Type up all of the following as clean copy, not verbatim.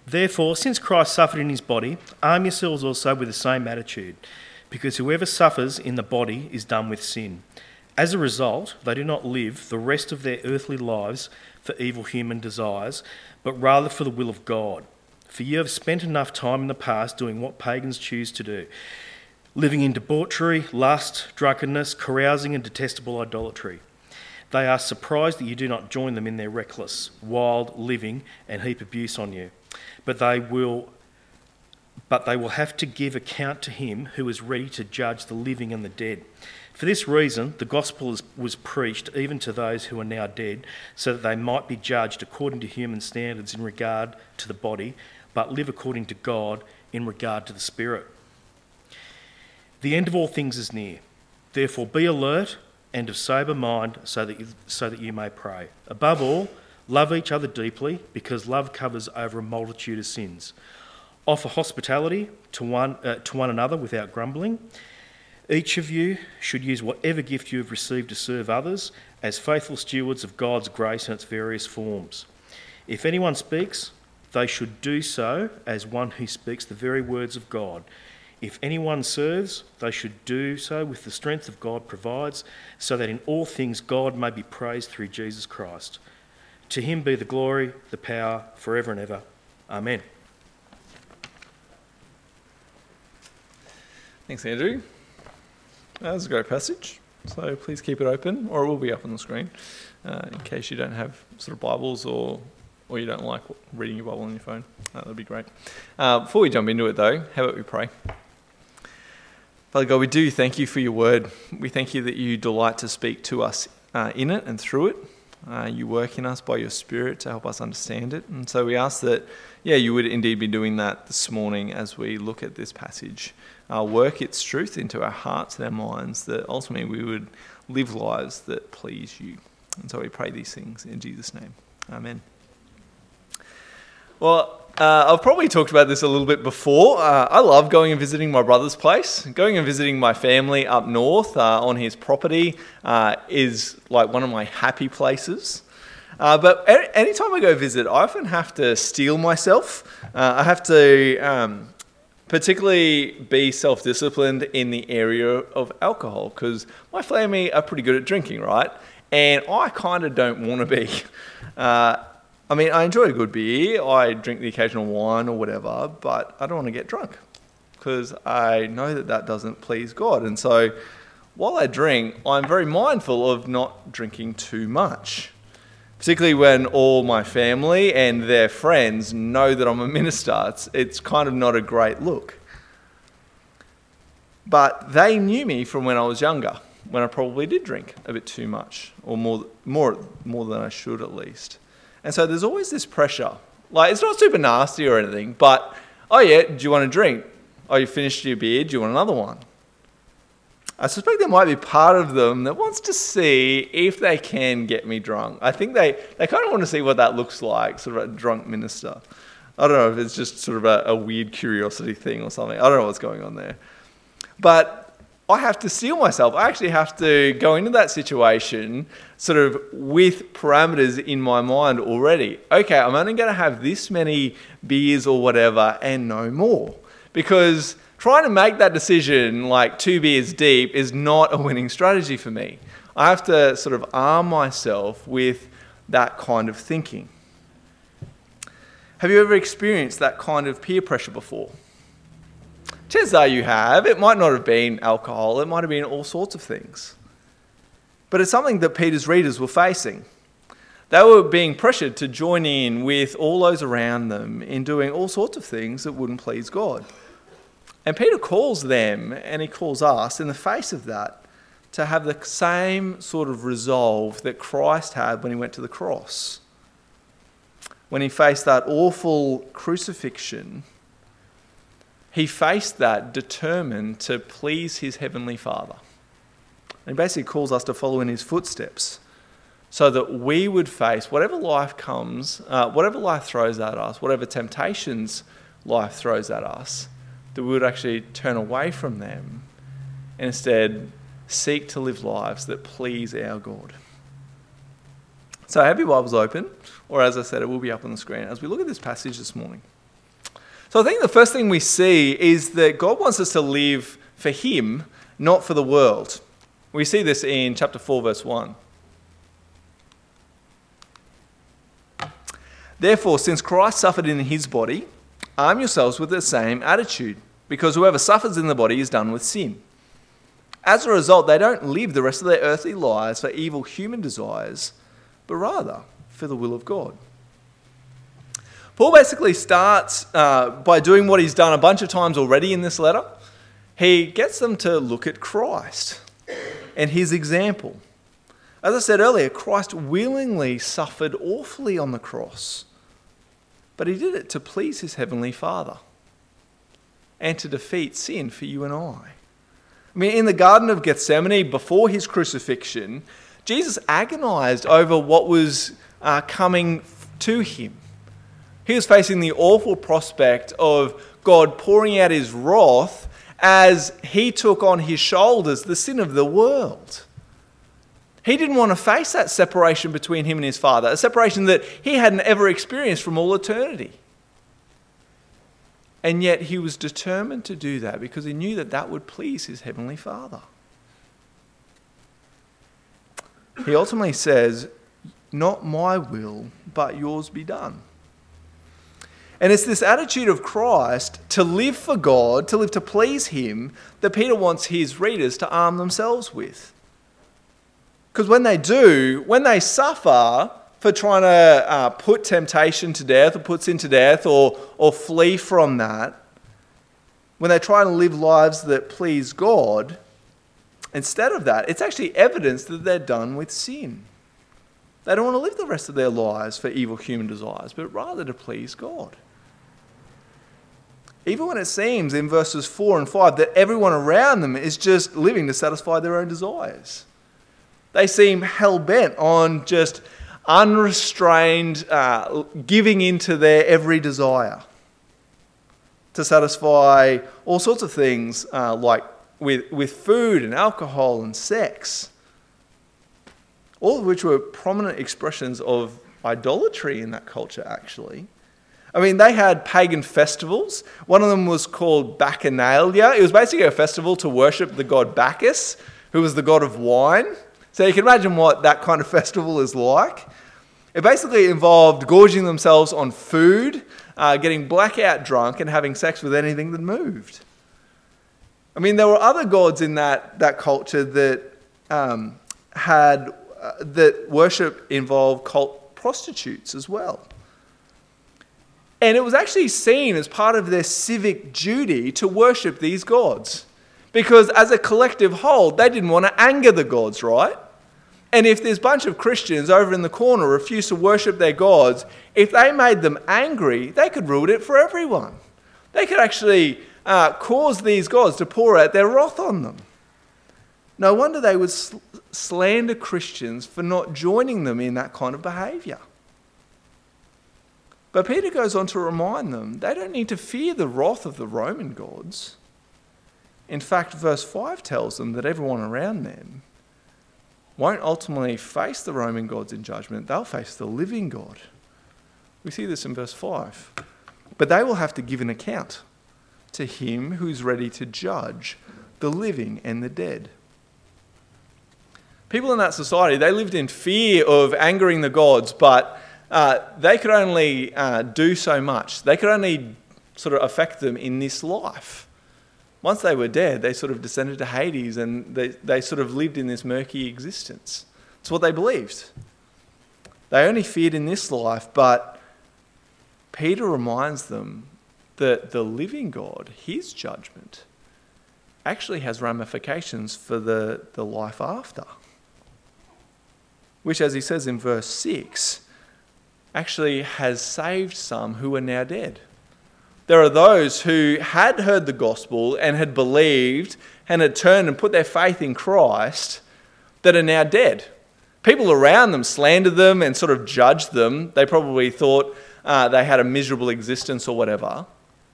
Therefore, since Christ suffered in his body, arm yourselves also with the same attitude, because whoever suffers in the body is done with sin. As a result, they do not live the rest of their earthly lives for evil human desires, but rather for the will of God. For you have spent enough time in the past doing what pagans choose to do, living in debauchery, lust, drunkenness, carousing and detestable idolatry. They are surprised that you do not join them in their reckless, wild living and heap abuse on you. But they will have to give account to him who is ready to judge the living and the dead. For this reason, the gospel was preached even to those who are now dead, so that they might be judged according to human standards in regard to the body, but live according to God in regard to the spirit. The end of all things is near. Therefore be alert and of sober mind, so that you may pray. Above all, love each other deeply, because love covers over a multitude of sins. Offer hospitality to one another without grumbling. Each of you should use whatever gift you have received to serve others as faithful stewards of God's grace in its various forms. If anyone speaks, they should do so as one who speaks the very words of God. If anyone serves, they should do so with the strength of God provides, so that in all things God may be praised through Jesus Christ. To him be the glory, the power, forever and ever. Amen. Thanks, Andrew. That was a great passage, so please keep it open, or it will be up on the screen, in case you don't have sort of Bibles or you don't like reading your Bible on your phone. That would be great. Before we jump into it, though, how about we pray? Father God, we do thank you for your word. We thank you that you delight to speak to us in it and through it. You work in us by your Spirit to help us understand it. And so we ask that, you would indeed be doing that this morning as we look at this passage. Work its truth into our hearts and our minds, that ultimately we would live lives that please you. And so we pray these things in Jesus' name. Amen. Well, I've probably talked about this a little bit before. I love going and visiting my brother's place. Going and visiting my family up north on his property is like one of my happy places. But anytime I go visit, I often have to steel myself. I have to particularly be self-disciplined in the area of alcohol, because my family are pretty good at drinking, right? And I kind of don't want to be. I enjoy a good beer, I drink the occasional wine or whatever, but I don't want to get drunk because I know that doesn't please God. And so while I drink, I'm very mindful of not drinking too much, particularly when all my family and their friends know that I'm a minister. It's kind of not a great look. But they knew me from when I was younger, when I probably did drink a bit too much, or more than I should at least. And so there's always this pressure. Like, it's not super nasty or anything, but, do you want a drink? Oh, you finished your beer, do you want another one? I suspect there might be part of them that wants to see if they can get me drunk. I think they kind of want to see what that looks like, sort of a drunk minister. I don't know if it's just sort of a weird curiosity thing or something. I don't know what's going on there. But I have to steel myself. I actually have to go into that situation sort of with parameters in my mind already. Okay, I'm only going to have this many beers or whatever and no more. Because trying to make that decision like 2 beers deep is not a winning strategy for me. I have to sort of arm myself with that kind of thinking. Have you ever experienced that kind of peer pressure before? Chances are you have. It might not have been alcohol. It might have been all sorts of things. But it's something that Peter's readers were facing. They were being pressured to join in with all those around them in doing all sorts of things that wouldn't please God. And Peter calls them, and he calls us, in the face of that, to have the same sort of resolve that Christ had when he went to the cross. When he faced that awful crucifixion, he faced that determined to please his heavenly Father. And he basically calls us to follow in his footsteps so that we would face whatever life comes, whatever life throws at us, whatever temptations life throws at us, that we would actually turn away from them and instead seek to live lives that please our God. So have your Bibles open, or as I said, it will be up on the screen as we look at this passage this morning. So I think the first thing we see is that God wants us to live for him, not for the world. We see this in chapter 4, verse 1. Therefore, since Christ suffered in his body, arm yourselves with the same attitude, because whoever suffers in the body is done with sin. As a result, they don't live the rest of their earthly lives for evil human desires, but rather for the will of God. Paul basically starts by doing what he's done a bunch of times already in this letter. He gets them to look at Christ and his example. As I said earlier, Christ willingly suffered awfully on the cross, but he did it to please his heavenly Father and to defeat sin for you and I. I mean, in the Garden of Gethsemane, before his crucifixion, Jesus agonized over what was coming to him. He was facing the awful prospect of God pouring out his wrath as he took on his shoulders the sin of the world. He didn't want to face that separation between him and his Father, a separation that he hadn't ever experienced from all eternity. And yet he was determined to do that because he knew that that would please his heavenly Father. He ultimately says, "Not my will, but yours be done." And it's this attitude of Christ to live for God, to live to please him, that Peter wants his readers to arm themselves with. Because when they suffer for trying to put temptation to death or put sin to death or flee from that, when they try to live lives that please God, instead of that, it's actually evidence that they're done with sin. They don't want to live the rest of their lives for evil human desires, but rather to please God. Even when it seems in verses 4 and 5 that everyone around them is just living to satisfy their own desires. They seem hell-bent on just unrestrained giving into their every desire to satisfy all sorts of things like with food and alcohol and sex. All of which were prominent expressions of idolatry in that culture, actually. I mean, they had pagan festivals. One of them was called Bacchanalia. It was basically a festival to worship the god Bacchus, who was the god of wine. So you can imagine what that kind of festival is like. It basically involved gorging themselves on food, getting blackout drunk, and having sex with anything that moved. I mean, there were other gods in that culture that that worship involved cult prostitutes as well. And it was actually seen as part of their civic duty to worship these gods. Because as a collective whole, they didn't want to anger the gods, right? And if this bunch of Christians over in the corner refused to worship their gods, if they made them angry, they could ruin it for everyone. They could actually cause these gods to pour out their wrath on them. No wonder they would slander Christians for not joining them in that kind of behaviour. But Peter goes on to remind them they don't need to fear the wrath of the Roman gods. In fact, verse 5 tells them that everyone around them won't ultimately face the Roman gods in judgment. They'll face the living God. We see this in verse 5. But they will have to give an account to him who's ready to judge the living and the dead. People in that society, they lived in fear of angering the gods, but they could only do so much. They could only sort of affect them in this life. Once they were dead, they sort of descended to Hades and they sort of lived in this murky existence. It's what they believed. They only feared in this life, but Peter reminds them that the living God, his judgment, actually has ramifications for the life after. Which, as he says in verse 6, actually has saved some who are now dead. There are those who had heard the gospel and had believed and had turned and put their faith in Christ that are now dead. People around them slandered them and sort of judged them. They probably thought they had a miserable existence or whatever.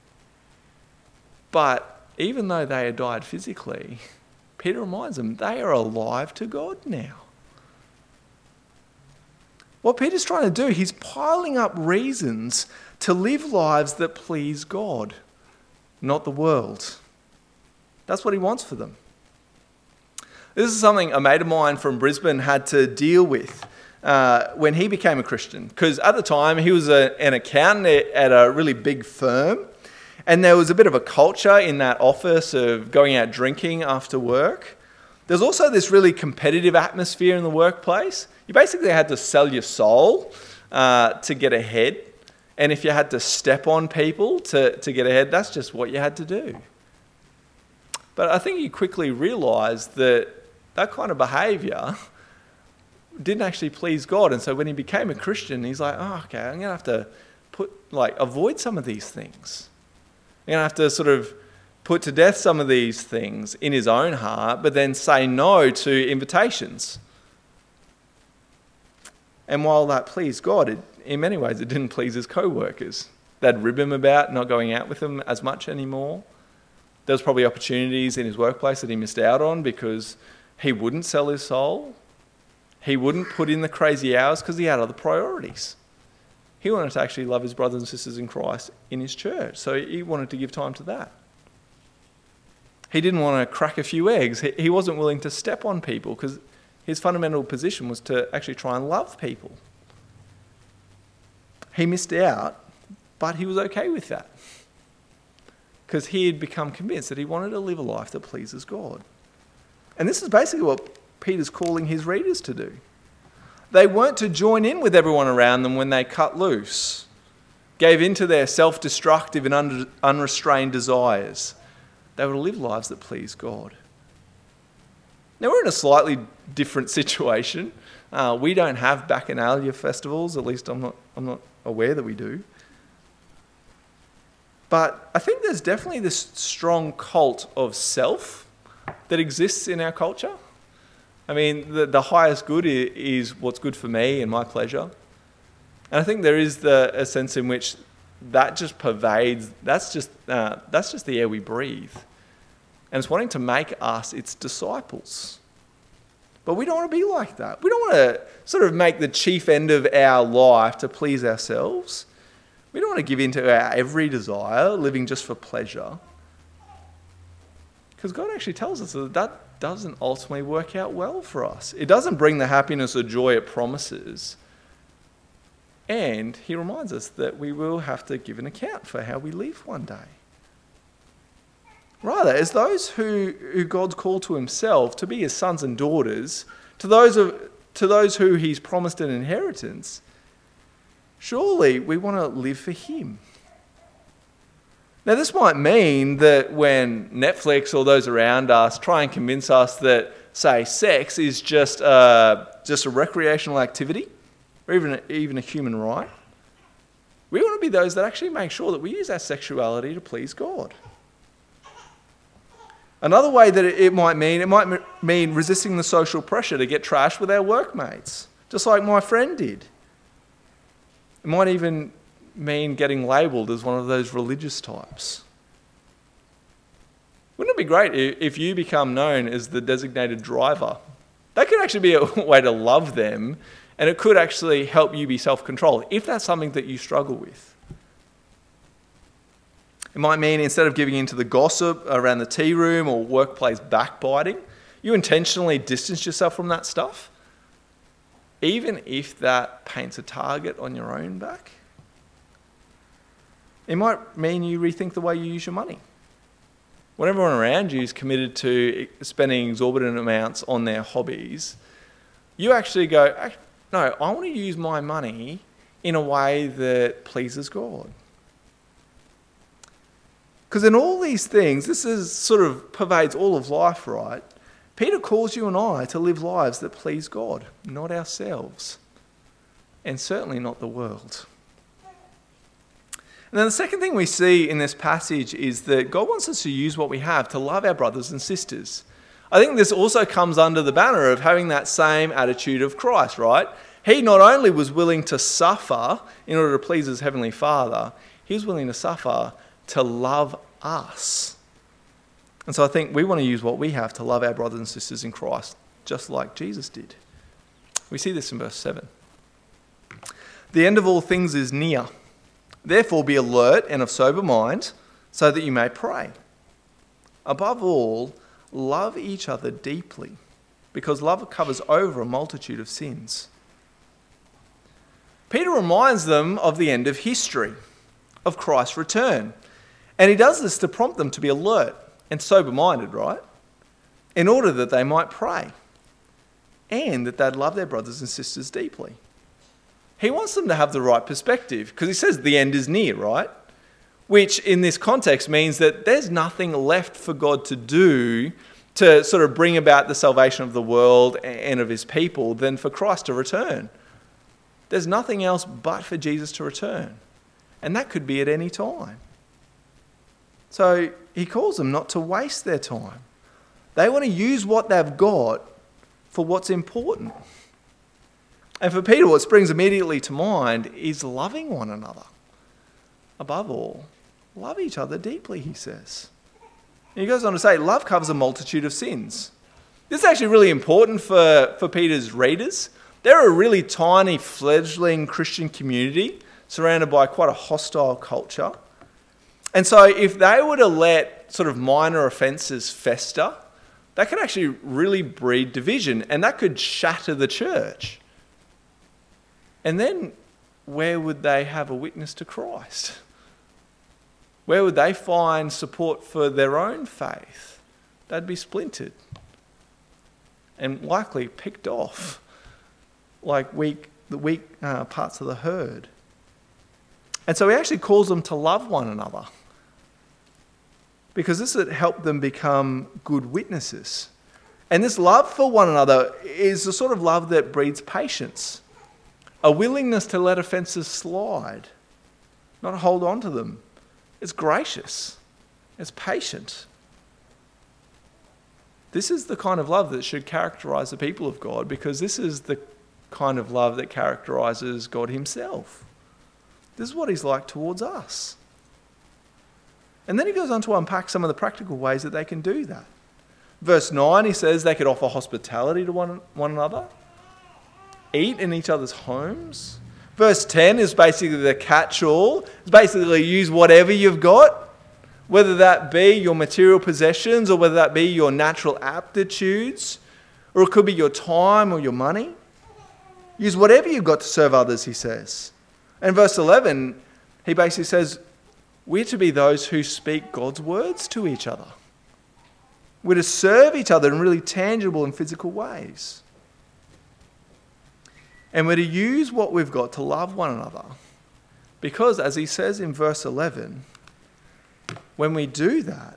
But even though they had died physically, Peter reminds them they are alive to God now. What Peter's trying to do, he's piling up reasons to live lives that please God, not the world. That's what he wants for them. This is something a mate of mine from Brisbane had to deal with when he became a Christian. Because at the time, he was an accountant at a really big firm. And there was a bit of a culture in that office of going out drinking after work. There's also this really competitive atmosphere in the workplace. You basically had to sell your soul to get ahead. And if you had to step on people to get ahead, that's just what you had to do. But I think he quickly realised that kind of behaviour didn't actually please God. And so when he became a Christian, he's like, oh, okay, I'm going to have to avoid some of these things. I'm going to have to sort of put to death some of these things in his own heart, but then say no to invitations. And while that pleased God, in many ways it didn't please his co-workers. They'd rib him about not going out with him as much anymore. There was probably opportunities in his workplace that he missed out on because he wouldn't sell his soul. He wouldn't put in the crazy hours because he had other priorities. He wanted to actually love his brothers and sisters in Christ in his church, so he wanted to give time to that. He didn't want to crack a few eggs. He wasn't willing to step on people because his fundamental position was to actually try and love people. He missed out, but he was okay with that because he had become convinced that he wanted to live a life that pleases God. And this is basically what Peter's calling his readers to do. They weren't to join in with everyone around them when they cut loose, gave in to their self-destructive and unrestrained desires. They were to live lives that please God. Now we're in a slightly different situation. We don't have Bacchanalia festivals, at least I'm not aware that we do. But I think there's definitely this strong cult of self that exists in our culture. I mean, the highest good is what's good for me and my pleasure. And I think there is a sense in which that just pervades, that's just the air we breathe. And it's wanting to make us its disciples. But we don't want to be like that. We don't want to sort of make the chief end of our life to please ourselves. We don't want to give in to our every desire, living just for pleasure. Because God actually tells us that doesn't ultimately work out well for us. It doesn't bring the happiness or joy it promises. And he reminds us that we will have to give an account for how we live one day. Rather, as those who God's called to himself to be his sons and daughters, to those who he's promised an inheritance, surely we want to live for him. Now, this might mean that when Netflix or those around us try and convince us that, say, sex is just a recreational activity, or even a human right, we want to be those that actually make sure that we use our sexuality to please God. Another way that it might mean resisting the social pressure to get trashed with our workmates, just like my friend did. It might even mean getting labelled as one of those religious types. Wouldn't it be great if you become known as the designated driver? That could actually be a way to love them, and it could actually help you be self-controlled, if that's something that you struggle with. It might mean instead of giving in to the gossip around the tea room or workplace backbiting, you intentionally distance yourself from that stuff, even if that paints a target on your own back. It might mean you rethink the way you use your money. When everyone around you is committed to spending exorbitant amounts on their hobbies, you actually go, no, I want to use my money in a way that pleases God. Because in all these things, this is sort of pervades all of life, right? Peter calls you and I to live lives that please God, not ourselves, and certainly not the world. And then the second thing we see in this passage is that God wants us to use what we have to love our brothers and sisters. I think this also comes under the banner of having that same attitude of Christ, right? He not only was willing to suffer in order to please his heavenly Father, he was willing to suffer to love us. And so I think we want to use what we have to love our brothers and sisters in Christ, just like Jesus did. We see this in verse 7. The end of all things is near. Therefore be alert and of sober mind, so that you may pray. Above all, love each other deeply, because love covers over a multitude of sins. Peter reminds them of the end of history, of Christ's return. And he does this to prompt them to be alert and sober-minded, right? In order that they might pray and that they'd love their brothers and sisters deeply. He wants them to have the right perspective because he says the end is near, right? Which in this context means that there's nothing left for God to do to sort of bring about the salvation of the world and of his people than for Christ to return. There's nothing else but for Jesus to return. And that could be at any time. So he calls them not to waste their time. They want to use what they've got for what's important. And for Peter, what springs immediately to mind is loving one another. Above all, love each other deeply, he says. And he goes on to say, love covers a multitude of sins. This is actually really important for Peter's readers. They're a really tiny, fledgling Christian community surrounded by quite a hostile culture. And so if they were to let sort of minor offences fester, that could actually really breed division and that could shatter the church. And then where would they have a witness to Christ? Where would they find support for their own faith? They'd be splintered and likely picked off like the weak parts of the herd. And so he actually calls them to love one another because this would help them become good witnesses. And this love for one another is the sort of love that breeds patience, a willingness to let offences slide, not hold on to them. It's gracious. It's patient. This is the kind of love that should characterise the people of God because this is the kind of love that characterises God himself. This is what he's like towards us. And then he goes on to unpack some of the practical ways that they can do that. Verse 9, he says they could offer hospitality to one another, eat in each other's homes. Verse 10 is basically the catch-all. It's basically use whatever you've got, whether that be your material possessions or whether that be your natural aptitudes, or it could be your time or your money. Use whatever you've got to serve others, he says. And verse 11, he basically says, we're to be those who speak God's words to each other. We're to serve each other in really tangible and physical ways. And we're to use what we've got to love one another. Because, as he says in verse 11, when we do that,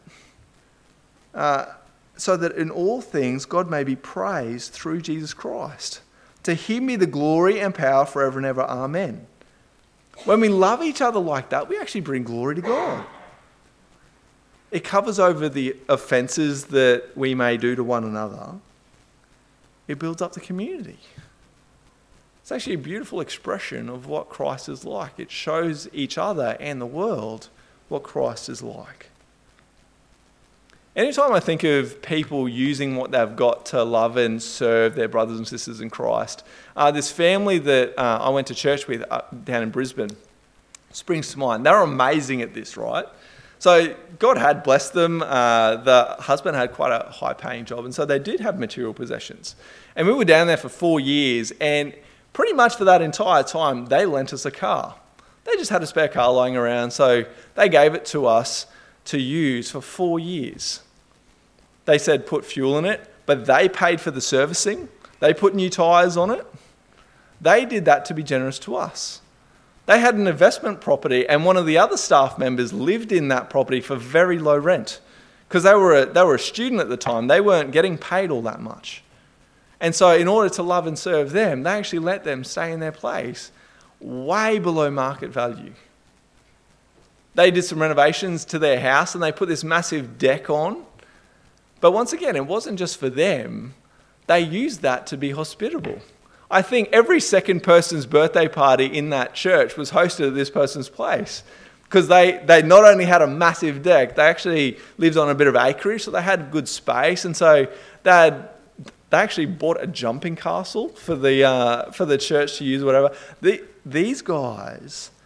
so that in all things God may be praised through Jesus Christ. To him be the glory and power forever and ever. Amen. When we love each other like that, we actually bring glory to God. It covers over the offences that we may do to one another. It builds up the community. It's actually a beautiful expression of what Christ is like. It shows each other and the world what Christ is like. Anytime I think of people using what they've got to love and serve their brothers and sisters in Christ, this family that I went to church with down in Brisbane springs to mind. They were amazing at this, right? So God had blessed them. The husband had quite a high-paying job, and so they did have material possessions. And we were down there for 4 years, and pretty much for that entire time, they lent us a car. They just had a spare car lying around, so they gave it to us to use for 4 years. They said put fuel in it, but they paid for the servicing. They put new tyres on it. They did that to be generous to us. They had an investment property, and one of the other staff members lived in that property for very low rent because they were a student at the time. They weren't getting paid all that much. And so in order to love and serve them, they actually let them stay in their place way below market value. They did some renovations to their house and they put this massive deck on. But once again, it wasn't just for them. They used that to be hospitable. I think every second person's birthday party in that church was hosted at this person's place because they not only had a massive deck, they actually lived on a bit of acreage, so they had good space. And so they actually bought a jumping castle for the church to use, whatever. These guys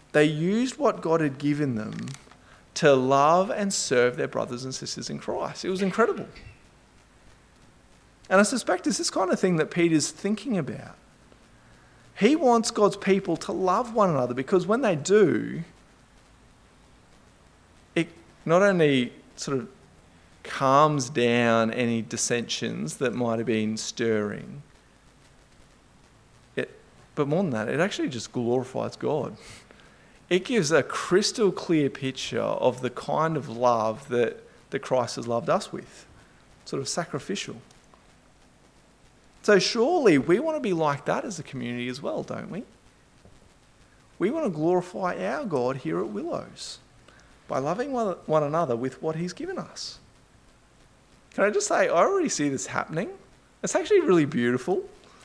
they used what God had given them to love and serve their brothers and sisters in Christ. It was incredible. And I suspect it's this kind of thing that Peter's thinking about. He wants God's people to love one another, because when they do, it not only sort of calms down any dissensions that might have been stirring, but more than that, it actually just glorifies God. It gives a crystal clear picture of the kind of love that Christ has loved us with, sort of sacrificial. So surely we want to be like that as a community as well, don't we? We want to glorify our God here at Willows by loving one another with what he's given us. Can I just say, I already see this happening. It's actually really beautiful.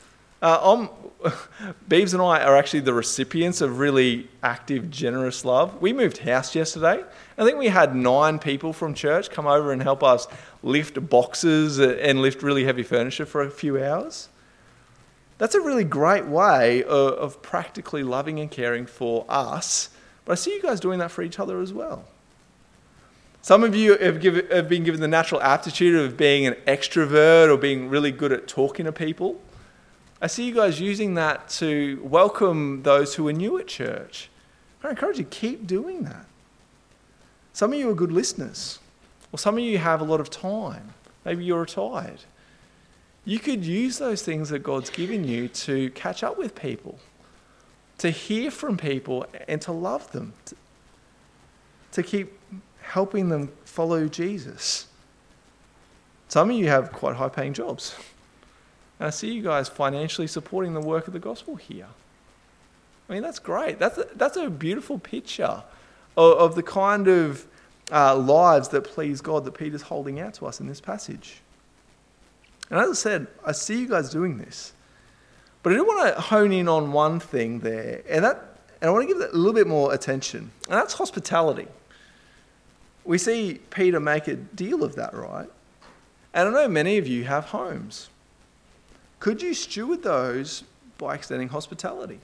Beebs and I are actually the recipients of really active, generous love. We moved house yesterday. I think we had 9 people from church come over and help us lift boxes and lift really heavy furniture for a few hours. That's a really great way of practically loving and caring for us. But I see you guys doing that for each other as well. Some of you have been given the natural aptitude of being an extrovert or being really good at talking to people. I see you guys using that to welcome those who are new at church. I encourage you, keep doing that. Some of you are good listeners, or some of you have a lot of time. Maybe you're retired. You could use those things that God's given you to catch up with people, to hear from people and to love them, to keep helping them follow Jesus. Some of you have quite high-paying jobs. And I see you guys financially supporting the work of the gospel here. I mean, that's great. That's a beautiful picture of the kind of lives that please God that Peter's holding out to us in this passage. And as I said, I see you guys doing this. But I do want to hone in on one thing there, and I want to give that a little bit more attention, and that's hospitality. We see Peter make a deal of that, right? And I know many of you have homes. Could you steward those by extending hospitality?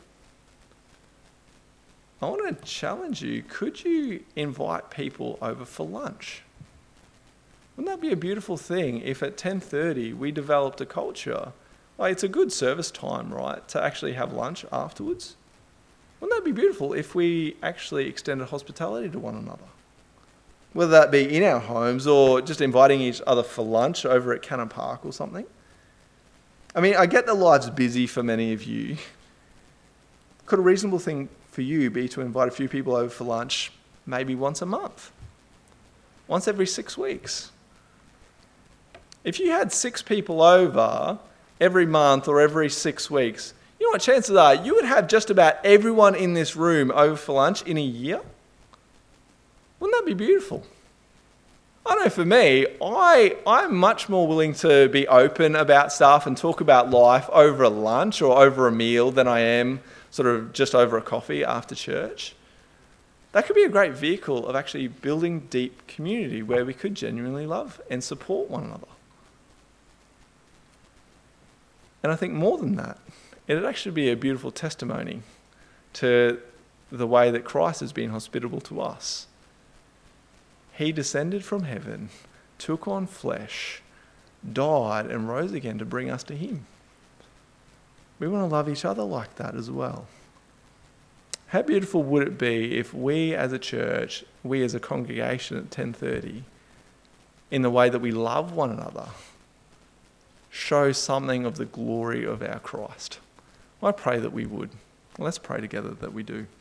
I want to challenge you. Could you invite people over for lunch? Wouldn't that be a beautiful thing if at 10:30 we developed a culture? Like, it's a good service time, right, to actually have lunch afterwards. Wouldn't that be beautiful if we actually extended hospitality to one another? Whether that be in our homes or just inviting each other for lunch over at Cannon Park or something. I mean, I get that life's busy for many of you. Could a reasonable thing for you be to invite a few people over for lunch maybe once a month? Once every 6 weeks? If you had 6 people over every month or every 6 weeks, you know what chances are? You would have just about everyone in this room over for lunch in a year. Wouldn't that be beautiful? I know for me, I'm much more willing to be open about stuff and talk about life over a lunch or over a meal than I am sort of just over a coffee after church. That could be a great vehicle of actually building deep community where we could genuinely love and support one another. And I think more than that, it'd actually be a beautiful testimony to the way that Christ has been hospitable to us. He descended from heaven, took on flesh, died and rose again to bring us to him. We want to love each other like that as well. How beautiful would it be if we as a church, we as a congregation at 10:30, in the way that we love one another, show something of the glory of our Christ? I pray that we would. Let's pray together that we do.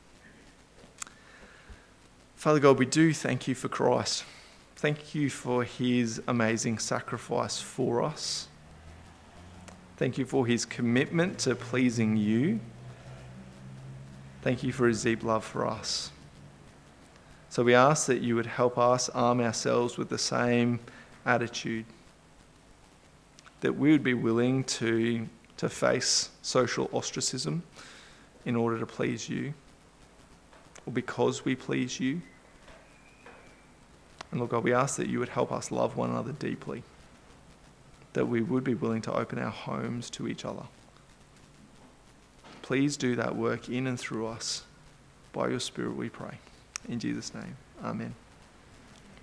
Father God, we do thank you for Christ. Thank you for his amazing sacrifice for us. Thank you for his commitment to pleasing you. Thank you for his deep love for us. So we ask that you would help us arm ourselves with the same attitude, that we would be willing to face social ostracism in order to please you, or because we please you. And Lord God, we ask that you would help us love one another deeply, that we would be willing to open our homes to each other. Please do that work in and through us by your Spirit, we pray. In Jesus' name, amen.